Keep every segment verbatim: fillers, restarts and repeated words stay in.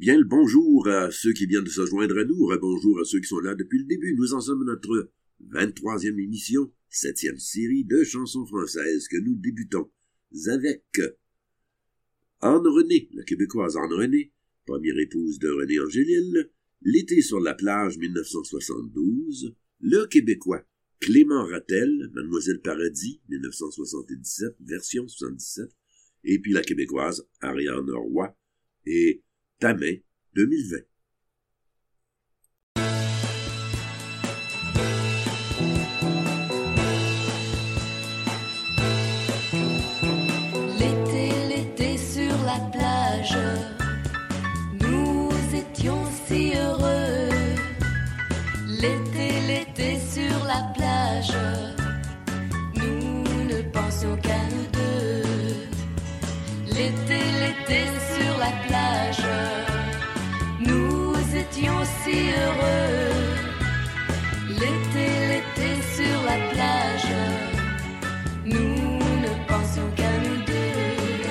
Bien le bonjour à ceux qui viennent de se joindre à nous, rebonjour à ceux qui sont là depuis le début. Nous en sommes à notre vingt-troisième émission, septième série de chansons françaises que nous débutons avec Anne Renée, la québécoise Anne Renée, première épouse de René Angélil, L'été sur la plage mille neuf cent soixante-douze, le québécois Clément Rattel, Mademoiselle Paradis mille neuf cent soixante-dix-sept, version soixante-dix-sept, et puis la québécoise Ariane Roy et Ta main deux mille vingt. L'été, l'été sur la plage, nous étions si heureux. L'été, l'été sur la plage, nous ne pensions qu'à nous deux. L'été, l'été sur la plage, nous étions si heureux. L'été, l'été sur la plage, nous ne pensions qu'à nous deux.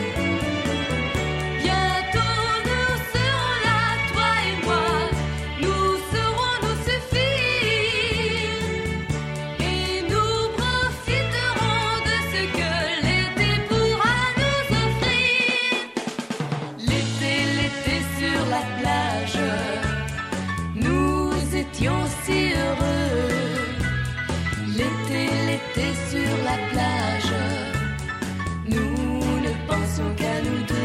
Bientôt nous serons là, toi et moi, nous saurons nous suffire et nous profiterons de ce que l'été pourra nous offrir. L'été, l'été sur la plage, nous étions si heureux. L'été, l'été sur la plage, nous ne pensions qu'à nous deux.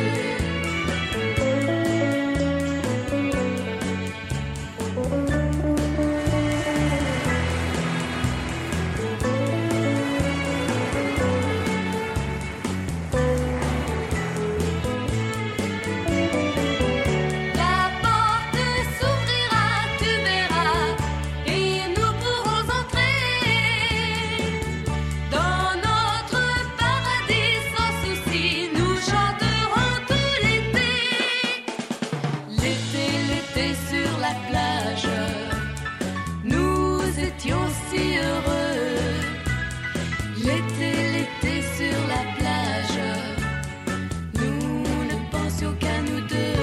La porte s'ouvrira, tu verras, et nous pourrons entrer dans notre paradis sans souci. Nous chanterons tout l'été. L'été, l'été sur la plage, nous étions si heureux. L'été, l'été sur la plage, nous ne pensions qu'à nous deux.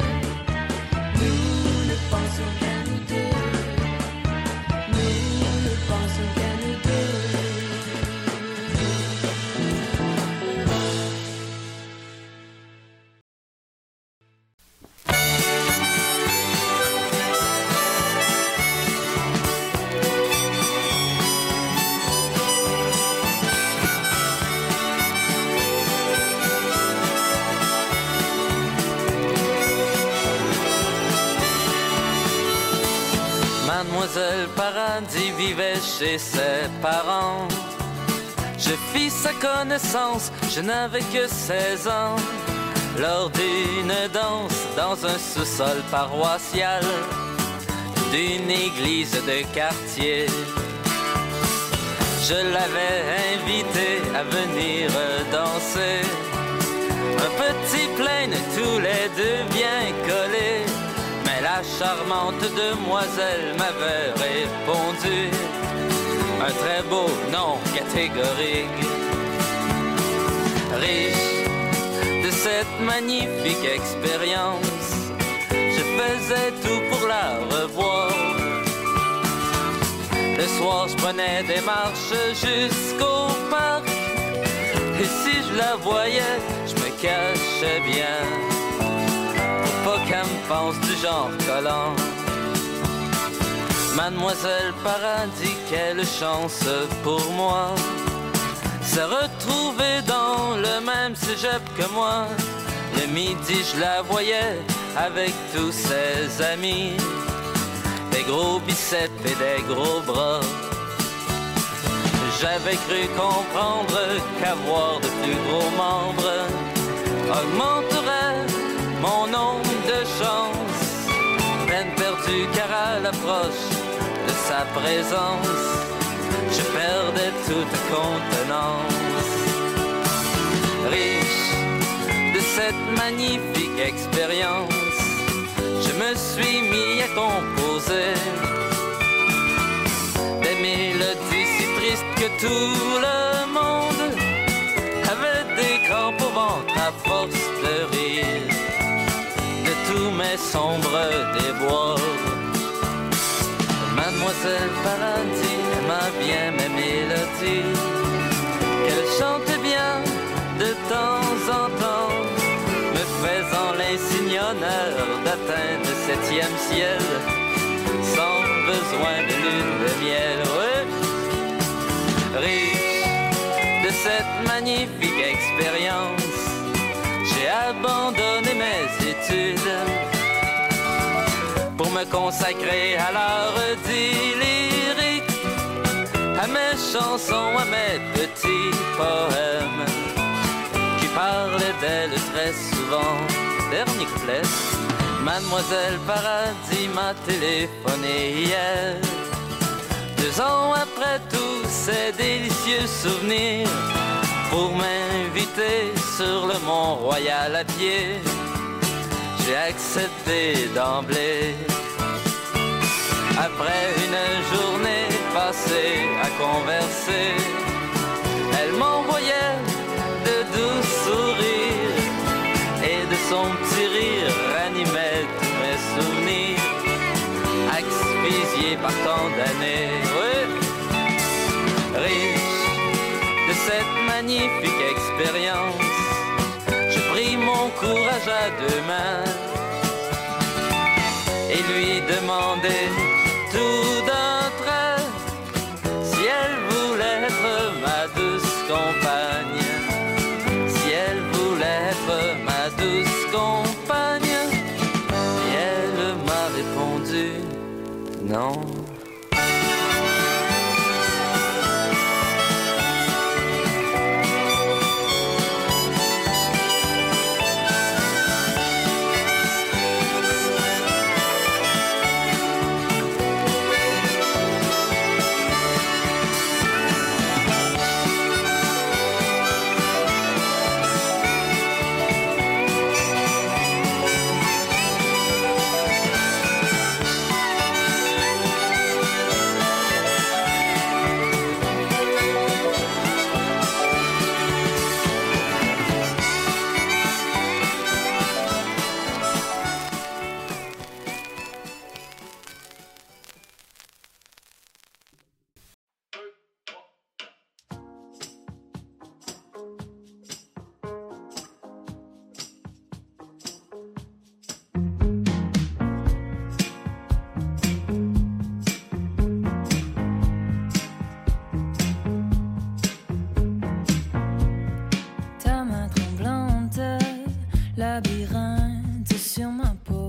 Nous ne pensions qu'à nous deux. Nous ne pensions qu'à nous deux. Mademoiselle Paradis vivait chez ses parents. Je fis sa connaissance, je n'avais que seize ans. Lors d'une danse dans un sous-sol paroissial d'une église de quartier, je l'avais invitée à venir danser. Un petit plaine, tous les deux bien collés. Mais la charmante demoiselle m'avait répondu un très beau nom catégorique. Riche de cette magnifique expérience, je faisais tout pour la revoir. Le soir, je prenais des marches jusqu'au parc, et si je la voyais, je me cachais bien, pas qu'elle me pense du genre collant. Mademoiselle Paradis, quelle chance pour moi, se retrouver dans le même cégep que moi. Le midi, je la voyais avec tous ses amis, des gros biceps et des gros bras. J'avais cru comprendre qu'avoir de plus gros membres augmenterait mon nombre de chance. Peine perdue car à l'approche de sa présence, je perdais toute contenance. Riche de cette magnifique expérience, je me suis mis à composer des mélodies si tristes que tout le monde avait des crampes au ventre à force de rire de tous mes des bois. Mademoiselle Paradis aima bien mes mélodies, qu'elle chantait bien de temps en temps, me faisant l'insigne honneur d'atteindre le septième ciel, sans besoin de lune de miel. Ouais. Riche de cette magnifique expérience, j'ai abandonné mes études pour me consacrer à l'art dit lyrique, à mes chansons, à mes petits poèmes qui parlent d'elle très souvent. Dernier couplet. Mademoiselle Paradis m'a téléphoné hier, deux ans après tous ces délicieux souvenirs, pour m'inviter sur le Mont-Royal à pied. J'ai accepté d'emblée. Après une journée passée à converser, elle m'envoyait de doux sourires, et de son petit rire ranimait tous mes souvenirs, asphyxiés par tant d'années. Oui. Riche de cette magnifique expérience, je pris mon courage à deux mains et lui demandai tout d'un trait si elle voulait être ma douce compagne, si elle voulait être ma douce compagne. Et elle m'a répondu non. Labyrinthe sur ma peau,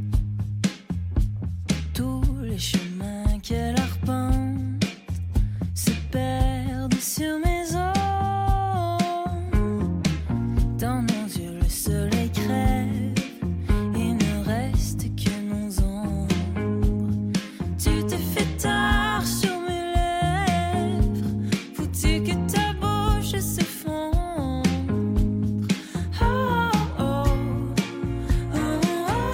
tous les chemins qu'elle arpente se perdent sur mes os. Dans nos yeux le soleil crève, il ne reste que nos ombres. Tu te fais tard sur mes lèvres, faut-tu que ta bouche s'effondre? Oh, oh, oh, oh.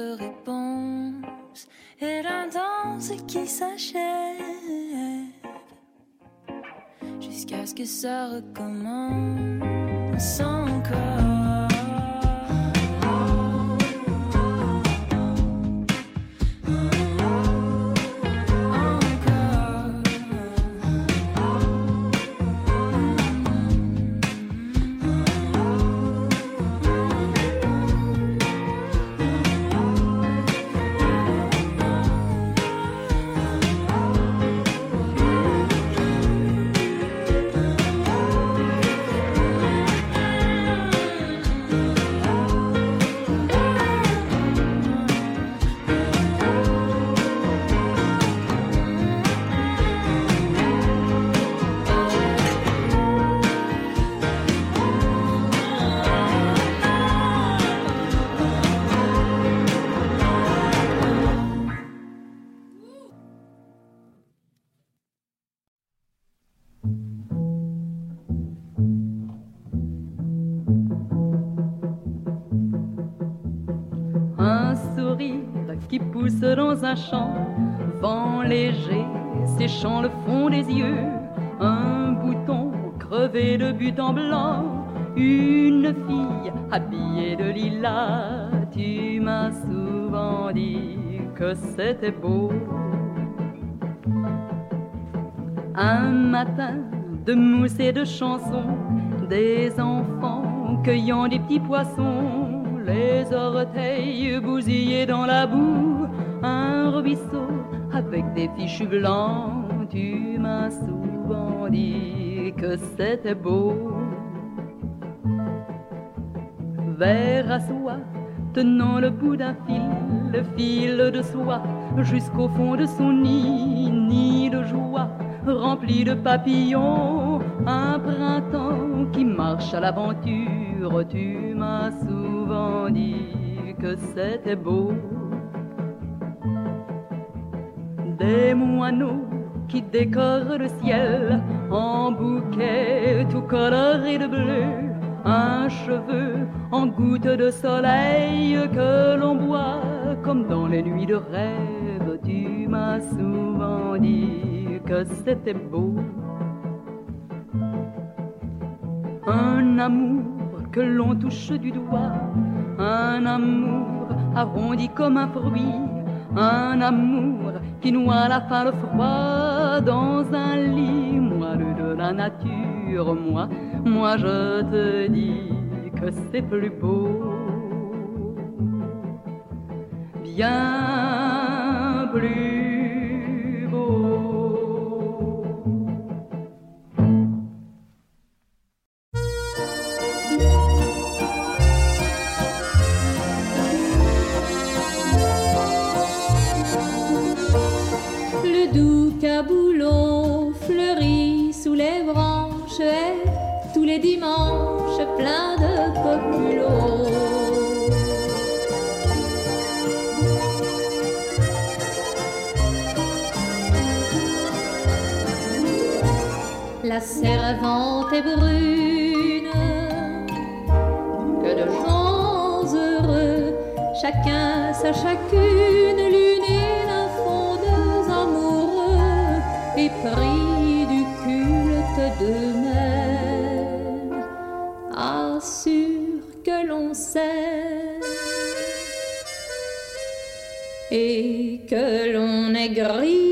de réponse et la danse qui s'achève jusqu'à ce que ça recommence encore. Qui pousse dans un champ, vent léger séchant le fond des yeux, un bouton crevé de but en blanc, une fille habillée de lilas. Tu m'as souvent dit que c'était beau. Un matin de mousse et de chansons, des enfants cueillant des petits poissons, les orteils bousillés dans la boue, un ruisseau avec des fichus blancs. Tu m'as souvent dit que c'était beau. Vers à soie, tenant le bout d'un fil, le fil de soie jusqu'au fond de son nid, nid de joie rempli de papillons, un printemps qui marche à l'aventure. Tu m'as souvent dit que c'était beau. Des moineaux qui décorent le ciel en bouquet tout coloré de bleu, un cheveu en gouttes de soleil que l'on boit comme dans les nuits de rêve. Tu m'as souvent dit que c'était beau. Un amour que l'on touche du doigt, un amour arrondi comme un fruit, un amour qui noie la faim, le froid dans un lit. Moi, le de la nature, moi, moi je te dis que c'est plus beau, bien plus beau. Caboulot fleurit sous les branches et tous les dimanches plein de populos. La servante est brune, que de gens heureux, chacun sa chacune, l'une et l'un font deux amoureux, épris du culte d'eux-mêmes, assure que l'on sait et que l'on est gris.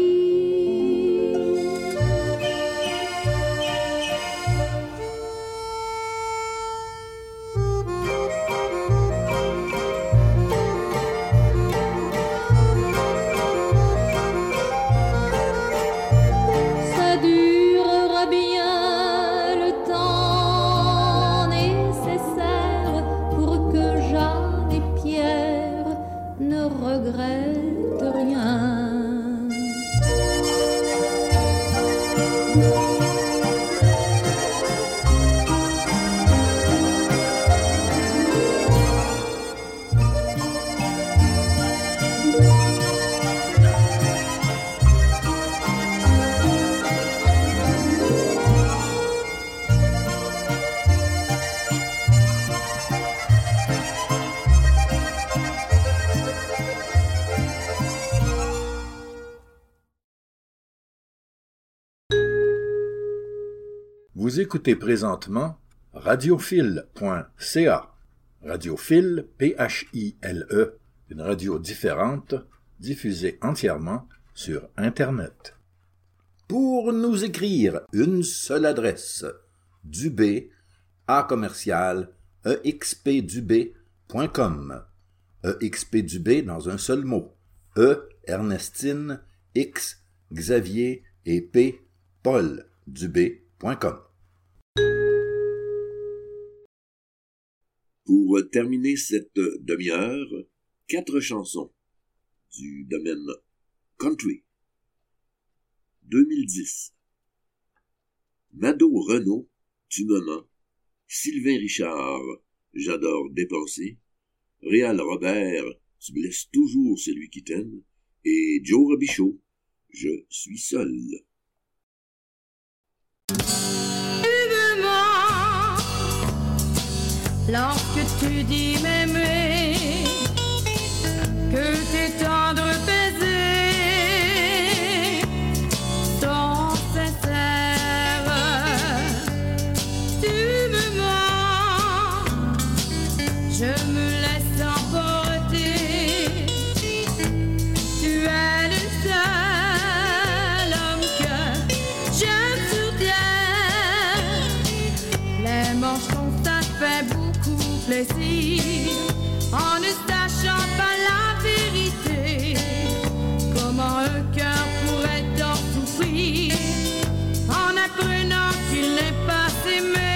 Vous écoutez présentement radiophile point c a. Radiophile, P H I L E, une radio différente, diffusée entièrement sur Internet. Pour nous écrire, une seule adresse, Dubé, A commercial, E X P Dubé point com. E X P Dubé dans un seul mot. E, Ernestine, X, Xavier et P, Paul, Dubé point com. Pour terminer cette demi-heure, quatre chansons du domaine country. deux mille dix. Mado Renaud, Tu me mens. Sylvain Richard, J'adore dépenser. Réal Robert, Tu blesses toujours celui qui t'aime. Et Joe Robichaud, Je suis seul. Lorsque tu dis m'aimer, que tes tendres baisers sont sincères, tu me mens, je me laisse emporter, tu es le seul homme que j'aime sur terre, les manches qu'on t'a fait beaucoup plaisir en ne sachant pas la vérité. Comment un cœur pourrait en souffrir en apprenant qu'il n'est pas aimé?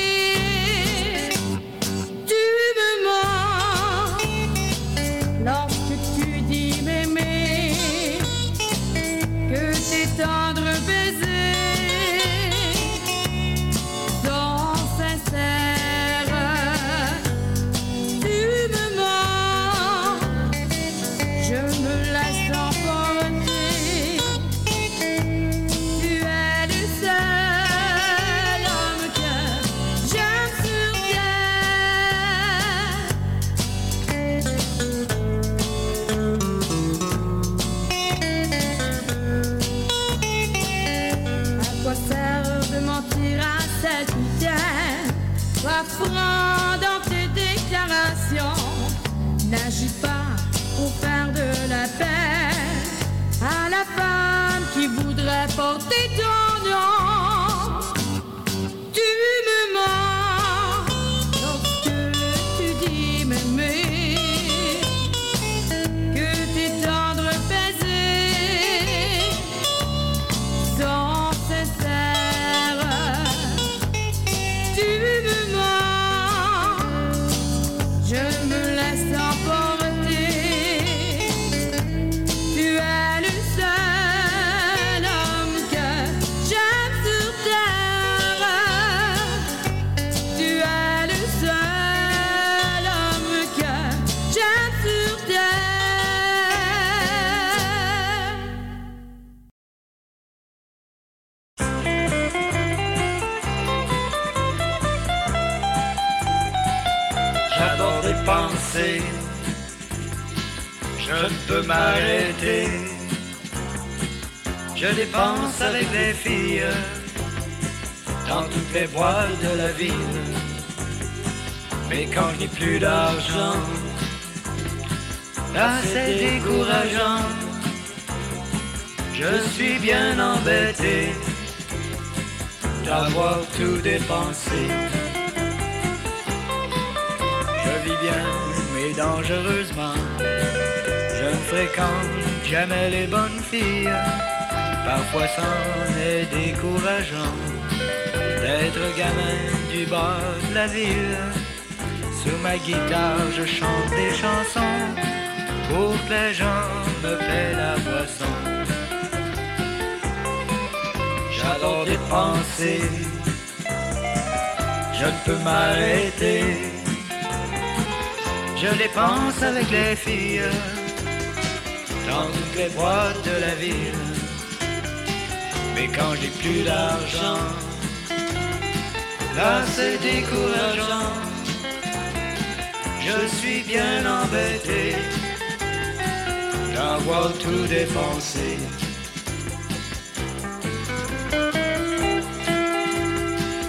Tu me mens lorsque tu dis m'aimer, que tes tendres baisers sont sincères. Franc dans tes déclarations, n'agis pas pour faire de la peine à la femme qui voudrait porter ton nom. Tu me mens lorsque tu dis m'aimer, que tes tendres baisers sont sincères. Tu me je me laisse emporter, tu es le seul homme que j'aime sur terre, tu es le seul homme que j'aime sur J'adore dépenser, je ne peux m'arrêter. Je dépense avec les filles dans toutes les boîtes de la ville. Mais quand je n'ai plus d'argent, là c'est décourageant. Je suis bien embêté d'avoir tout dépensé. Je vis bien, mais dangereusement. Je ne fréquente jamais les bonnes filles. Parfois c'en est décourageant d'être gamin du bord de la ville. Sur ma guitare je chante des chansons pour que les gens me paient la boisson. J'adore dépenser, je ne peux m'arrêter. Je dépense avec les filles dans toutes les boîtes de la ville. Mais quand j'ai plus d'argent, là c'est décourageant. Je suis bien embêté d'avoir tout dépensé.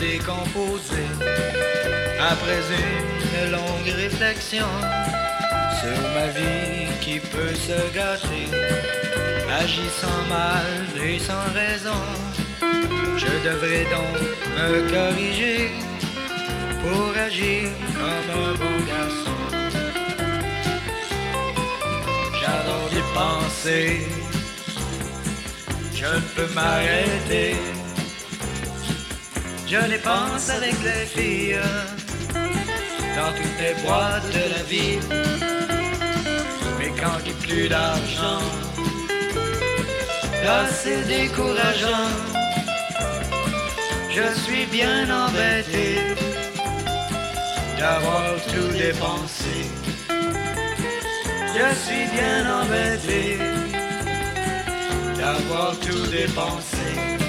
décomposé. Après une longue réflexion sur ma vie qui peut se gâter, agissant mal et sans raison, je devrais donc me corriger pour agir comme un bon garçon. J'adore y penser, je ne peux m'arrêter. Je dépense avec les filles dans toutes les boîtes de la ville. Mais quand il n'y a plus d'argent, là c'est décourageant. Je suis bien embêté d'avoir tout dépensé. Je suis bien embêté d'avoir tout dépensé.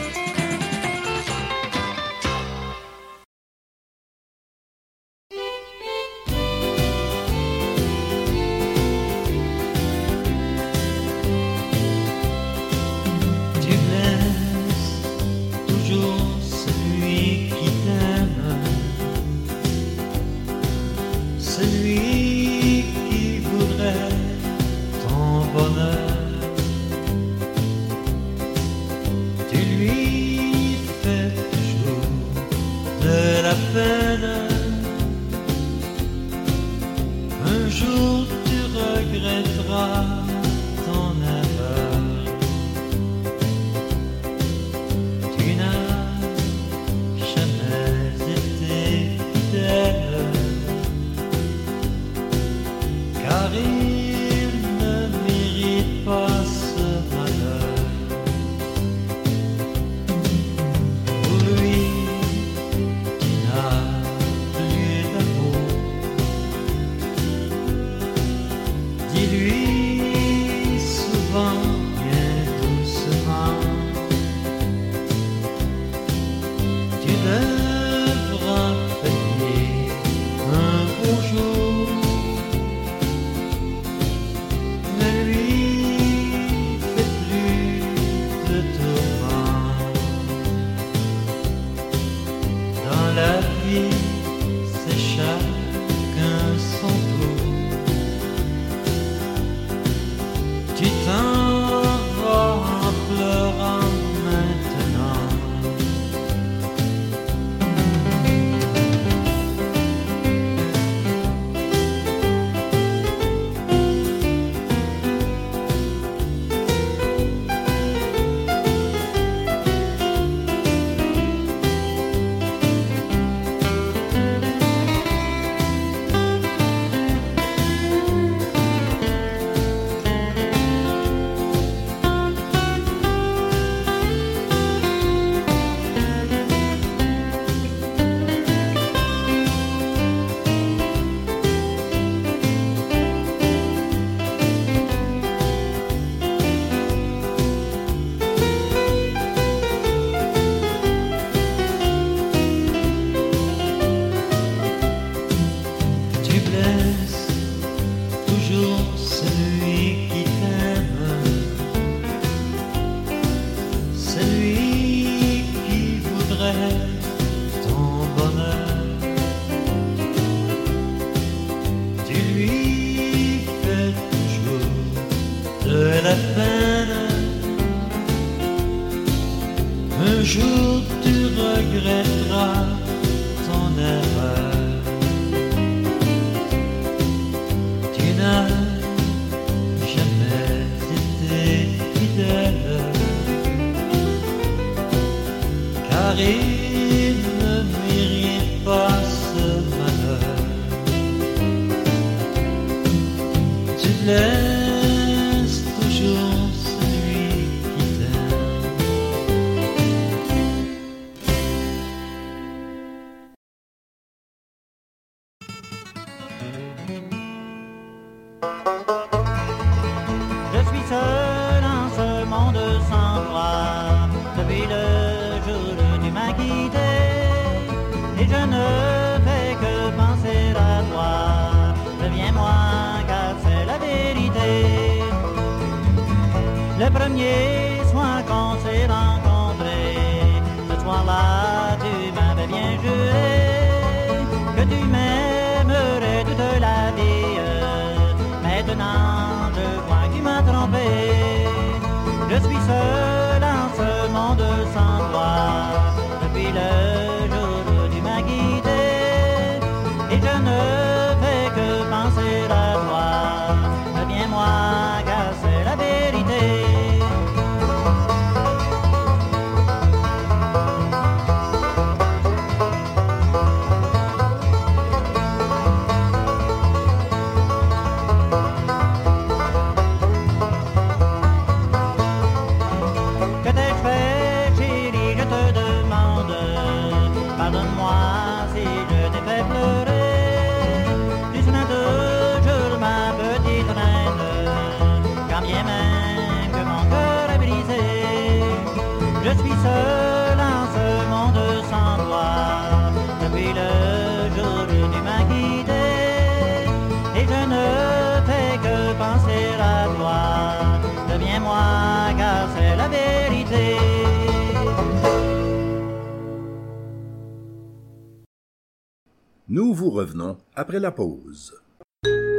Le premier soir qu'on s'est rencontrés, ce soir-là tu m'avais bien et je ne fais que penser à toi. Deviens-moi, car c'est la vérité. Je suis seul en ce monde sans toi, depuis le jour où tu m'as quitté, et je ne fais que penser à toi. Deviens-moi, car c'est la vérité. Nous vous revenons après la pause.